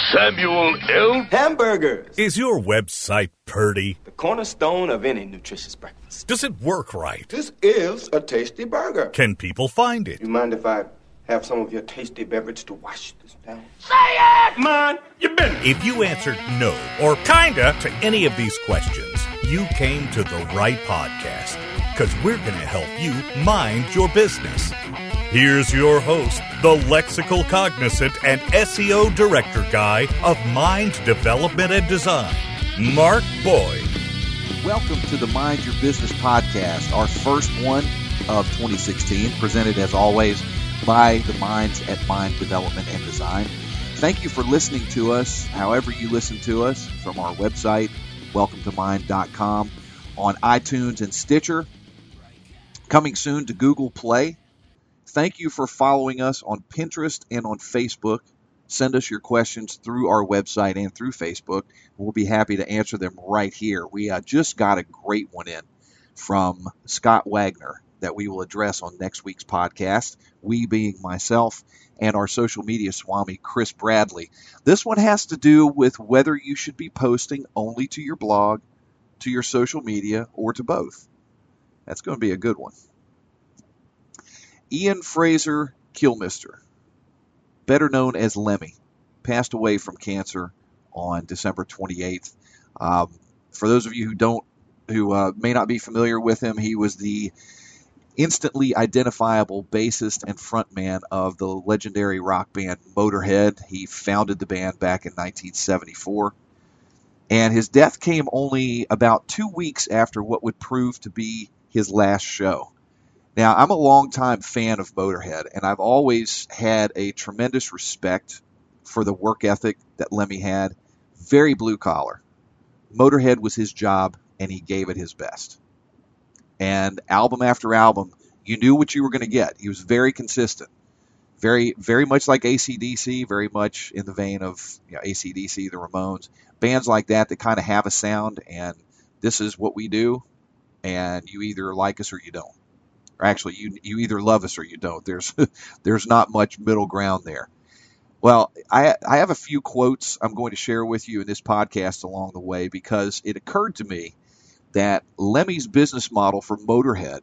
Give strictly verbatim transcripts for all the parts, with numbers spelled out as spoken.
Samuel L. Hamburgers. Is your website purty? The cornerstone of any nutritious breakfast. Does it work right? This is a tasty burger. Can people find it? You mind if I have some of your tasty beverage to wash this down? Say it! Man, you been. If you answered no or kinda to any of these questions, you came to the right podcast, because we're going to help you mind your business. Here's your host, the lexical cognizant and S E O director guy of Mind Development and Design, Mark Boyd. Welcome to the Mind Your Business podcast, our first one of twenty sixteen, presented as always by the minds at Mind Development and Design. Thank you for listening to us, however you listen to us, from our website, welcome to mind dot com, on iTunes and Stitcher, coming soon to Google Play. Thank you for following us on Pinterest and on Facebook. Send us your questions through our website and through Facebook. We'll be happy to answer them right here. We uh, just got a great one in from Scott Wagner that we will address on next week's podcast, we being myself and our social media swami, Chris Bradley. This one has to do with whether you should be posting only to your blog, to your social media, or to both. That's going to be a good one. Ian Fraser Kilmister, better known as Lemmy, passed away from cancer on December twenty-eighth. Um, for those of you who don't, who uh, may not be familiar with him, he was the instantly identifiable bassist and frontman of the legendary rock band Motorhead. He founded the band back in nineteen seventy-four, and his death came only about two weeks after what would prove to be his last show. Now, I'm a longtime fan of Motorhead, and I've always had a tremendous respect for the work ethic that Lemmy had. Very blue collar. Motorhead was his job, and he gave it his best. And album after album, you knew what you were going to get. He was very consistent. Very, very much like A C D C, very much in the vein of, you know, A C D C, the Ramones. Bands like that that kind of have a sound, and this is what we do, and you either like us or you don't. Or actually, you you either love us or you don't. There's there's not much middle ground there. Well, I I have a few quotes I'm going to share with you in this podcast along the way, because it occurred to me that Lemmy's business model for Motorhead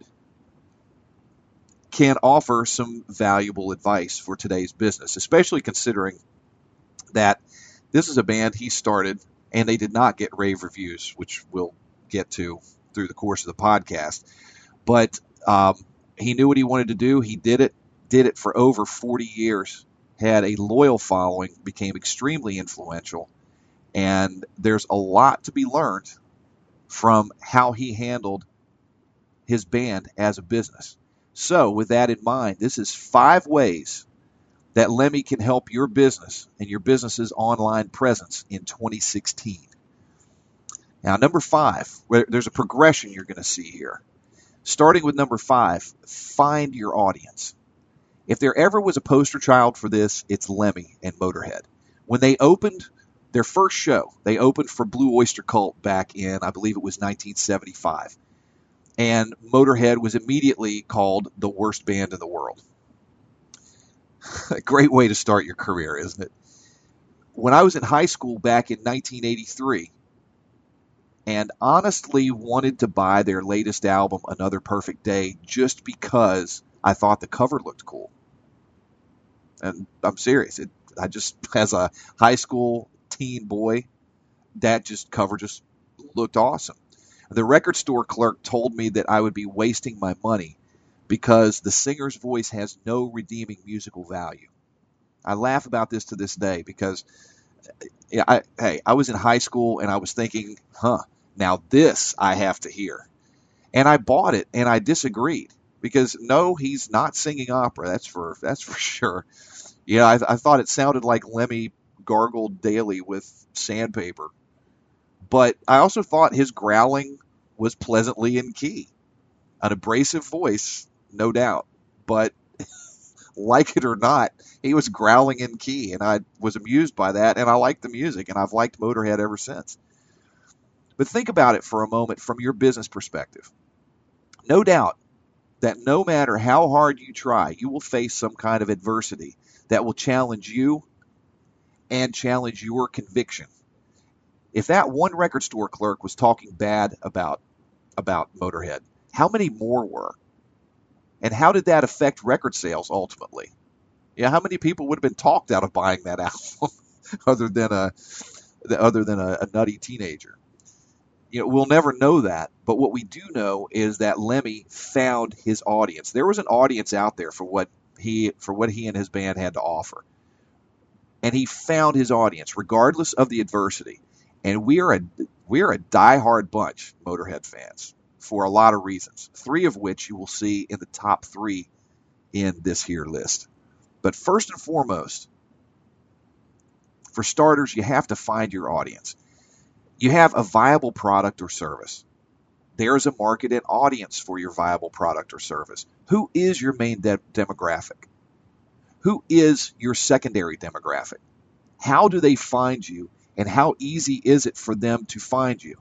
can offer some valuable advice for today's business, especially considering that this is a band he started and they did not get rave reviews, which we'll get to through the course of the podcast. But um, he knew what he wanted to do. He did it, did it for over forty years, had a loyal following, became extremely influential, and there's a lot to be learned from how he handled his band as a business. So with that in mind, this is five ways that Lemmy can help your business and your business's online presence in twenty sixteen. Now, number five, there's a progression you're going to see here. Starting with number five, find your audience. If there ever was a poster child for this, it's Lemmy and Motorhead. When they opened their first show, they opened for Blue Oyster Cult back in, I believe it was nineteen seventy-five. And Motorhead was immediately called the worst band in the world. A great way to start your career, isn't it? When I was in high school back in nineteen eighty-three, and honestly wanted to buy their latest album, Another Perfect Day, just because I thought the cover looked cool. And I'm serious. It, I just, as a high school teen boy, that just cover just looked awesome. The record store clerk told me that I would be wasting my money because the singer's voice has no redeeming musical value. I laugh about this to this day because, yeah, I, hey, I was in high school and I was thinking, huh, now this I have to hear. And I bought it and I disagreed because, no, he's not singing opera. That's for that's for sure. Yeah, I, I thought it sounded like Lemmy gargled daily with sandpaper. But I also thought his growling was pleasantly in key. An abrasive voice, no doubt. But like it or not, he was growling in key, and I was amused by that, and I liked the music, and I've liked Motorhead ever since. But think about it for a moment from your business perspective. No doubt that no matter how hard you try, you will face some kind of adversity that will challenge you and challenge your conviction. If that one record store clerk was talking bad about about Motorhead, how many more were? And how did that affect record sales ultimately? Yeah, how many people would have been talked out of buying that album other than a other than a, a nutty teenager? You know, we'll never know that, but what we do know is that Lemmy found his audience. There was an audience out there for what he for what he and his band had to offer. And he found his audience regardless of the adversity. And we are a we are a diehard bunch, Motorhead fans, for a lot of reasons. Three of which you will see in the top three in this here list. But first and foremost, for starters, you have to find your audience. You have a viable product or service. There is a market and audience for your viable product or service. Who is your main de- demographic? Who is your secondary demographic? How do they find you, and how easy is it for them to find you?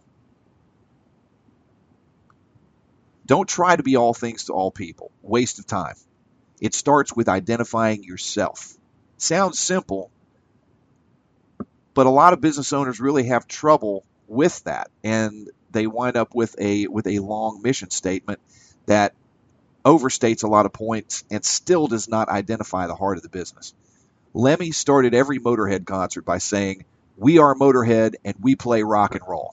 Don't try to be all things to all people. Waste of time. It starts with identifying yourself. Sounds simple, but a lot of business owners really have trouble with that, and they wind up with a with a long mission statement that overstates a lot of points and still does not identify the heart of the business. Lemmy started every Motorhead concert by saying, "We are Motorhead and we play rock and roll."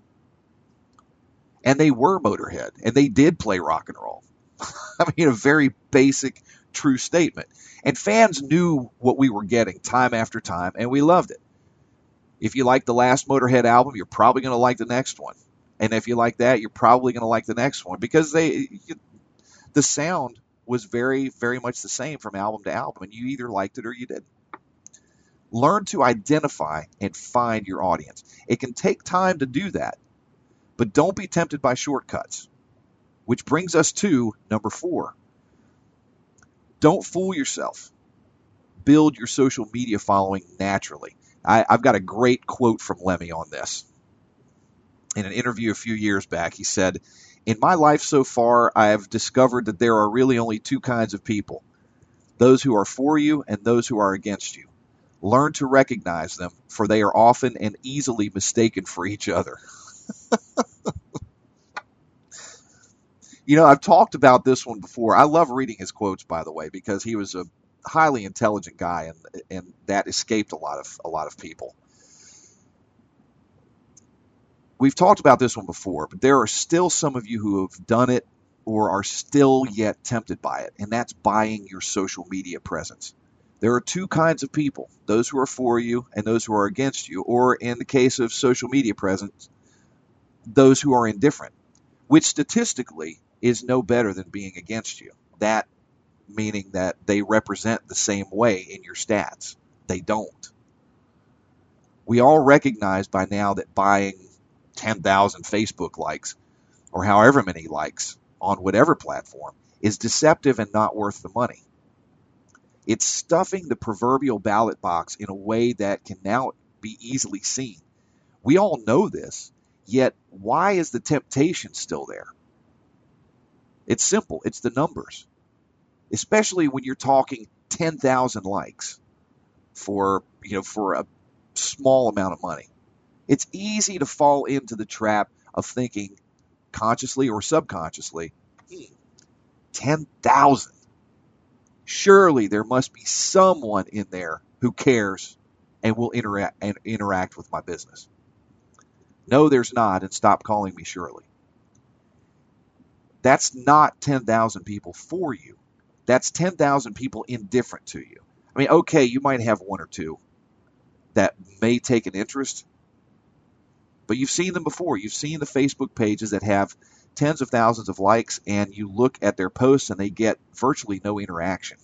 And they were Motorhead, and they did play rock and roll. I mean, a very basic, true statement. And fans knew what we were getting time after time, and we loved it. If you like the last Motorhead album, you're probably going to like the next one. And if you like that, you're probably going to like the next one, because they, the sound was very, very much the same from album to album, and you either liked it or you didn't. Learn to identify and find your audience. It can take time to do that, but don't be tempted by shortcuts. Which brings us to number four. Don't fool yourself. Build your social media following naturally. I, I've got a great quote from Lemmy on this. In an interview a few years back, he said, "In my life so far, I have discovered that there are really only two kinds of people. Those who are for you and those who are against you. Learn to recognize them, for they are often and easily mistaken for each other." You know, I've talked about this one before. I love reading his quotes, by the way, because he was a highly intelligent guy, and and that escaped a lot of a lot of people. We've talked about this one before, but there are still some of you who have done it or are still yet tempted by it, and that's buying your social media presence. There are two kinds of people, those who are for you and those who are against you, or in the case of social media presence, those who are indifferent, which statistically is no better than being against you. That meaning that they represent the same way in your stats. They don't. We all recognize by now that buying ten thousand Facebook likes, or however many likes, on whatever platform is deceptive and not worth the money. It's stuffing the proverbial ballot box in a way that can now be easily seen. We all know this, yet why is the temptation still there? It's simple. It's the numbers. Especially when you're talking ten thousand likes for, you know, for a small amount of money. It's easy to fall into the trap of thinking, consciously or subconsciously, hmm, ten thousand. Surely there must be someone in there who cares and will interact and interact with my business. No, there's not, and stop calling me Shirley. That's not ten thousand people for you. That's ten thousand people indifferent to you. I mean, okay, you might have one or two that may take an interest, but you've seen them before. You've seen the Facebook pages that have tens of thousands of likes, and you look at their posts and they get virtually no interaction.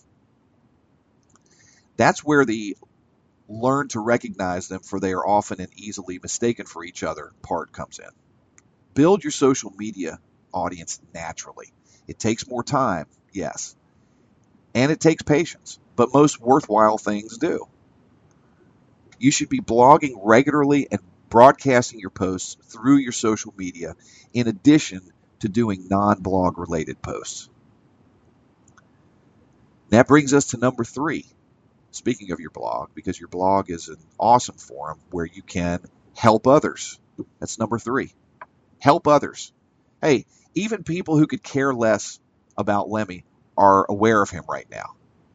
That's where the learn to recognize them, for they are often and easily mistaken for each other part comes in. Build your social media audience naturally. It takes more time, yes, and it takes patience, but most worthwhile things do. You should be blogging regularly and broadcasting your posts through your social media in addition to doing non-blog related posts. That brings us to number three. speaking of your blog, because your blog is an awesome forum where you can help others. That's number three. Help others. Hey, even people who could care less about Lemmy are aware of him right now.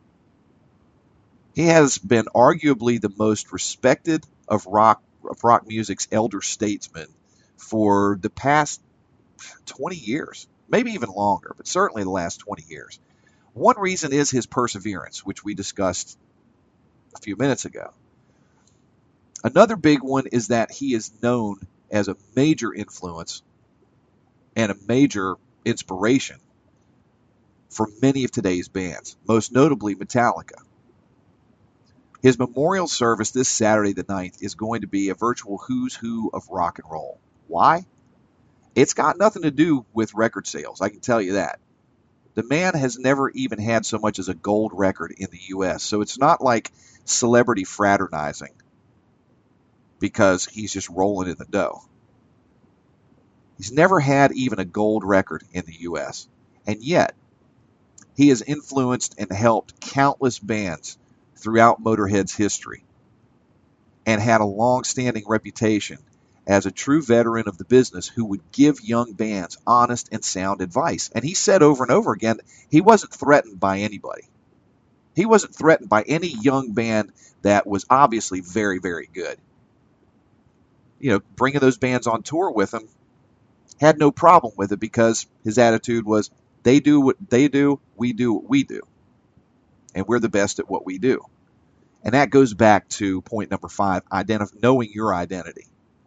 He has been arguably the most respected of rock of rock music's elder statesmen for the past twenty years, maybe even longer, but certainly the last twenty years. One reason is his perseverance, which we discussed a few minutes ago. Another big one is that he is known as a major influence and a major inspiration for many of today's bands, most notably Metallica. His memorial service this Saturday the ninth is going to be a virtual who's who of rock and roll. Why? It's got nothing to do with record sales, I can tell you that. The man has never even had so much as a gold record in the U S, so it's not like celebrity fraternizing because he's just rolling in the dough. He's never had even a gold record in the U S, and yet he has influenced and helped countless bands throughout Motorhead's history and had a long-standing reputation as a true veteran of the business who would give young bands honest and sound advice. And he said over and over again, he wasn't threatened by anybody. He wasn't threatened by any young band that was obviously very, very good. You know, bringing those bands on tour with him, had no problem with it because his attitude was, they do what they do, we do what we do. And we're the best at what we do. And that goes back to point number five, identif- knowing your identity.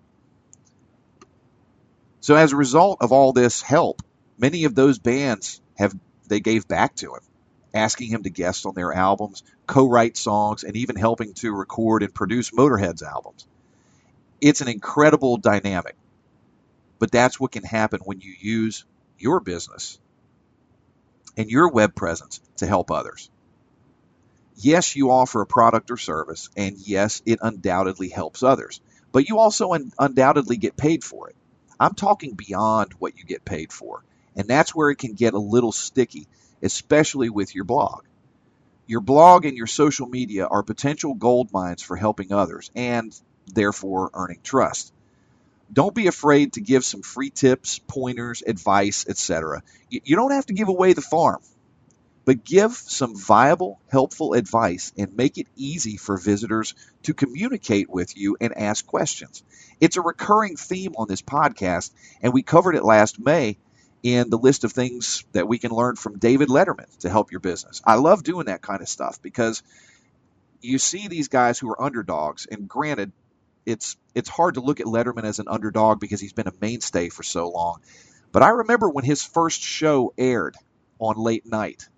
So as a result of all this help, many of those bands have they gave back to him, asking him to guest on their albums, co-write songs, and even helping to record and produce Motorhead's albums. It's an incredible dynamic, but that's what can happen when you use your business and your web presence to help others. Yes, you offer a product or service, and yes, it undoubtedly helps others, but you also un- undoubtedly get paid for it. I'm talking beyond what you get paid for, and that's where it can get a little sticky, especially with your blog. Your blog and your social media are potential gold mines for helping others and, therefore, earning trust. Don't be afraid to give some free tips, pointers, advice, et cetera. You don't have to give away the farm, but give some viable, helpful advice and make it easy for visitors to communicate with you and ask questions. It's a recurring theme on this podcast, and we covered it last May in the list of things that we can learn from David Letterman to help your business. I love doing that kind of stuff because you see these guys who are underdogs, and granted, it's it's hard to look at Letterman as an underdog because he's been a mainstay for so long. But I remember when his first show aired on late night,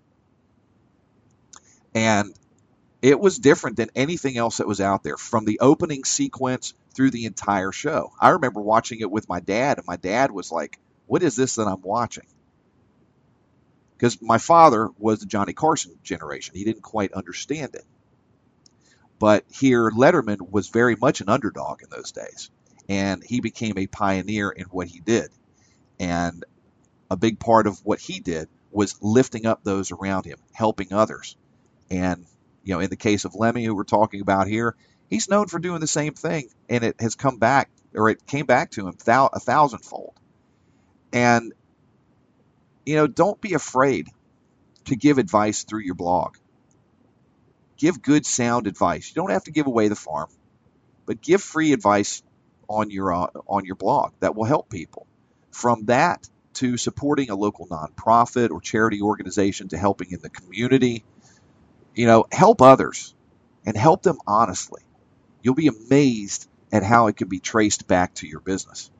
and it was different than anything else that was out there, from the opening sequence through the entire show. I remember watching it with my dad, and my dad was like, what is this that I'm watching? Because my father was the Johnny Carson generation. He didn't quite understand it. But here, Letterman was very much an underdog in those days, and he became a pioneer in what he did. And a big part of what he did was lifting up those around him, helping others. And, you know, in the case of Lemmy, who we're talking about here, he's known for doing the same thing, and it has come back, or it came back to him thou- a thousandfold. And, you know, don't be afraid to give advice through your blog. Give good, sound advice. You don't have to give away the farm, but give free advice on your uh, on your blog that will help people. From that to supporting a local nonprofit or charity organization to helping in the community, you know, help others and help them honestly. You'll be amazed at how it can be traced back to your business.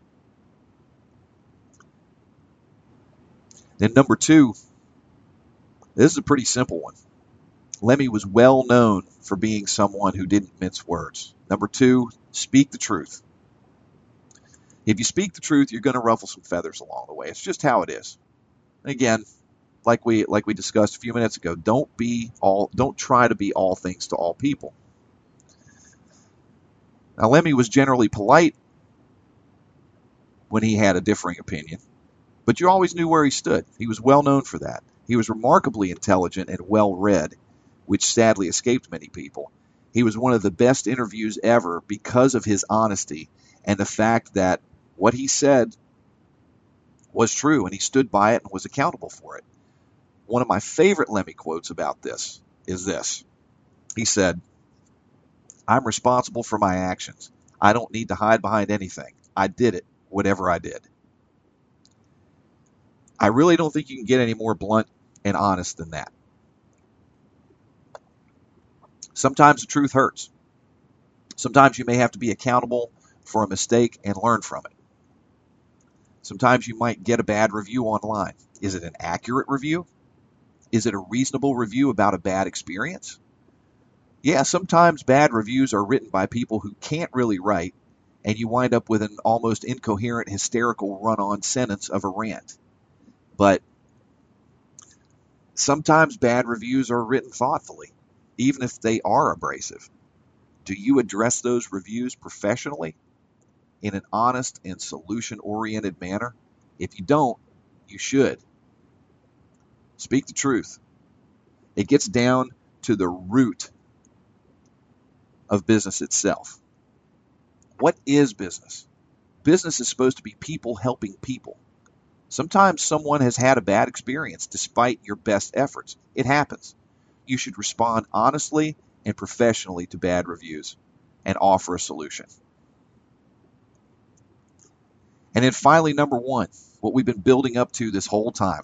Then number two, this is a pretty simple one. Lemmy was well known for being someone who didn't mince words. Number two, speak the truth. If you speak the truth, you're going to ruffle some feathers along the way. It's just how it is. Again, like we like we discussed a few minutes ago, don't be all don't try to be all things to all people. Now, Lemmy was generally polite when he had a differing opinion, but you always knew where he stood. He was well known for that. He was remarkably intelligent and well-read, which sadly escaped many people. He was one of the best interviews ever because of his honesty and the fact that what he said was true, and he stood by it and was accountable for it. One of my favorite Lemmy quotes about this is this. He said, "I'm responsible for my actions. I don't need to hide behind anything. I did it, whatever I did." I really don't think you can get any more blunt and honest than that. Sometimes the truth hurts. Sometimes you may have to be accountable for a mistake and learn from it. Sometimes you might get a bad review online. Is it an accurate review? Is it a reasonable review about a bad experience? Yeah, sometimes bad reviews are written by people who can't really write, and you wind up with an almost incoherent, hysterical run-on sentence of a rant. But sometimes bad reviews are written thoughtfully, even if they are abrasive. Do you address those reviews professionally, in an honest and solution-oriented manner? If you don't, you should. Speak the truth. It gets down to the root of business itself. What is business? Business is supposed to be people helping people. Sometimes someone has had a bad experience despite your best efforts. It happens. You should respond honestly and professionally to bad reviews and offer a solution. And then finally, number one, what we've been building up to this whole time.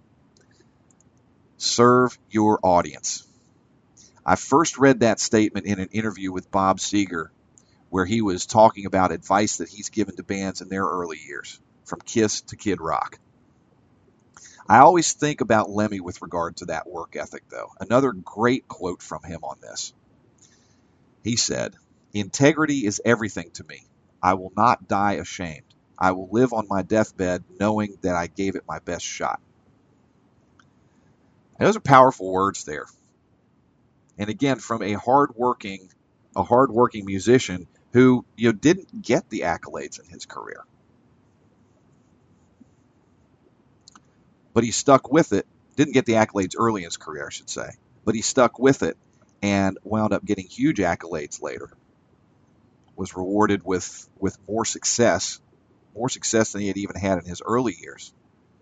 Serve your audience. I first read that statement in an interview with Bob Seger, where he was talking about advice that he's given to bands in their early years, from Kiss to Kid Rock. I always think about Lemmy with regard to that work ethic, though. Another great quote from him on this. He said, "Integrity is everything to me. I will not die ashamed. I will live on my deathbed knowing that I gave it my best shot." And those are powerful words there. And again, from a hardworking, a hardworking musician who, you know, didn't get the accolades in his career. But he stuck with it. Didn't get the accolades early in his career, I should say. But he stuck with it and wound up getting huge accolades later. Was rewarded with, with more success, more success than he had even had in his early years.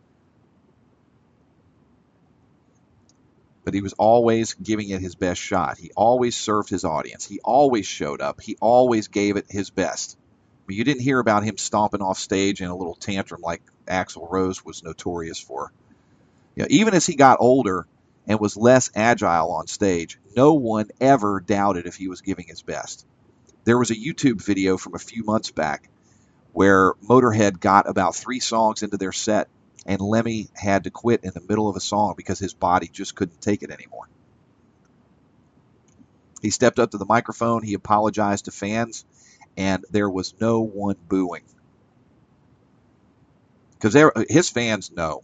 But he was always giving it his best shot. He always served his audience. He always showed up. He always gave it his best. But you didn't hear about him stomping off stage in a little tantrum like Axl Rose was notorious for. You know, even as he got older and was less agile on stage, no one ever doubted if he was giving his best. There was a YouTube video from a few months back where Motorhead got about three songs into their set, and Lemmy had to quit in the middle of a song because his body just couldn't take it anymore. He stepped up to the microphone, he apologized to fans, and there was no one booing. Because his fans know.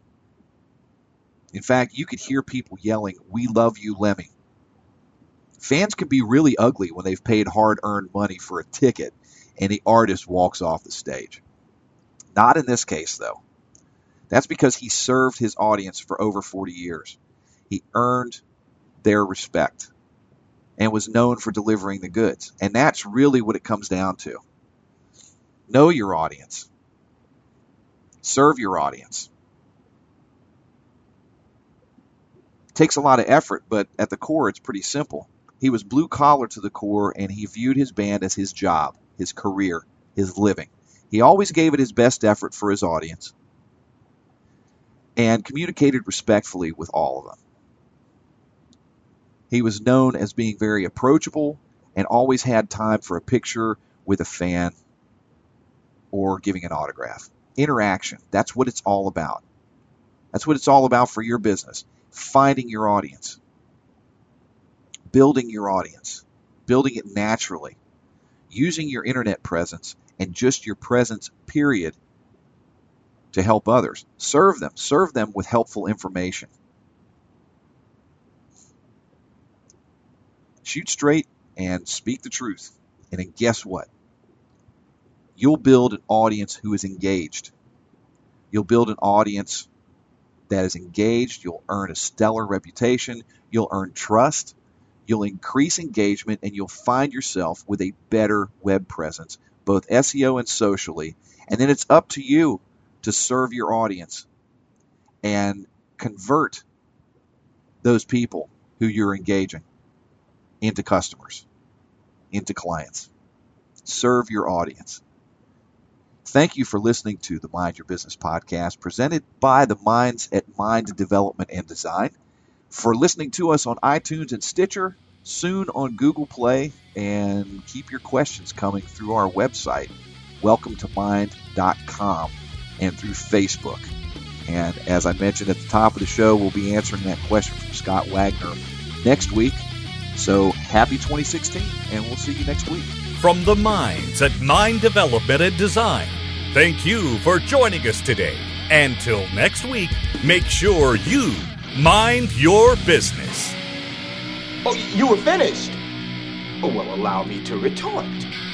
In fact, you could hear people yelling, "We love you, Lemmy." Fans can be really ugly when they've paid hard-earned money for a ticket and the artist walks off the stage. Not in this case, though. That's because he served his audience for over forty years. He earned their respect and was known for delivering the goods. And that's really what it comes down to. Know your audience. Serve your audience. It takes a lot of effort, but at the core, it's pretty simple. He was blue collar to the core, and he viewed his band as his job, his career, his living. He always gave it his best effort for his audience and communicated respectfully with all of them. He was known as being very approachable and always had time for a picture with a fan or giving an autograph. Interaction, that's what it's all about. That's what it's all about for your business. Finding your audience. Building your audience. Building it naturally. Using your internet presence and just your presence, period, to help others. Serve them. Serve them with helpful information. Shoot straight and speak the truth. And then guess what? You'll build an audience who is engaged. You'll build an audience that is engaged. You'll earn a stellar reputation. You'll earn trust. You'll increase engagement, and you'll find yourself with a better web presence, both S E O and socially. And then it's up to you to serve your audience and convert those people who you're engaging into customers, into clients. Serve your audience. Thank you for listening to the Mind Your Business podcast, presented by the minds at Mind Development and Design. For listening to us on iTunes and Stitcher, soon on Google Play, and keep your questions coming through our website, welcome to mind dot com, and through Facebook. And as I mentioned at the top of the show, we'll be answering that question from Scott Wagner next week. So happy twenty sixteen, and we'll see you next week. From the minds at Mind Development and Design, thank you for joining us today. Until next week, make sure you mind your business. Oh, you were finished? Oh, well, allow me to retort.